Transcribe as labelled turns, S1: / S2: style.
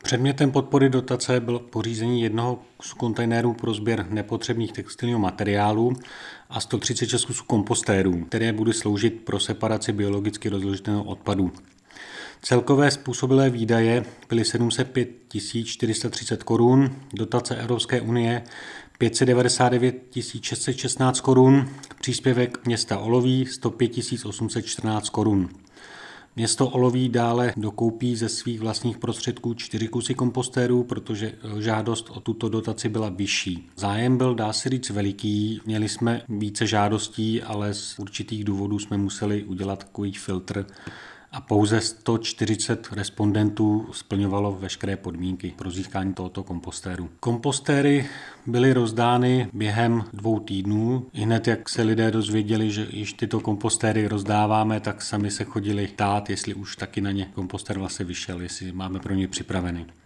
S1: Předmětem podpory dotace bylo pořízení jednoho kusu kontejnerů pro sběr nepotřebných textilního materiálu a 136 kusů kompostérů, které budou sloužit pro separaci biologicky rozložitelného odpadu. Celkové způsobilé výdaje byly 705 430 korun, dotace Evropské unie 599 616 korun, příspěvek města Oloví 105 814 korun. Město Oloví dále dokoupí ze svých vlastních prostředků 4 kusy kompostérů, protože žádost o tuto dotaci byla vyšší. Zájem byl, dá se říct, veliký. Měli jsme více žádostí, ale z určitých důvodů jsme museli udělat takový filtr a pouze 140 respondentů splňovalo veškeré podmínky pro získání tohoto kompostéru. Kompostéry byly rozdány během 2 týdnů. Hned jak se lidé dozvěděli, že již tyto kompostéry rozdáváme, tak sami se chodili ptát, jestli už taky na ně kompostér vlastně vyšel, jestli máme pro ně připraveny.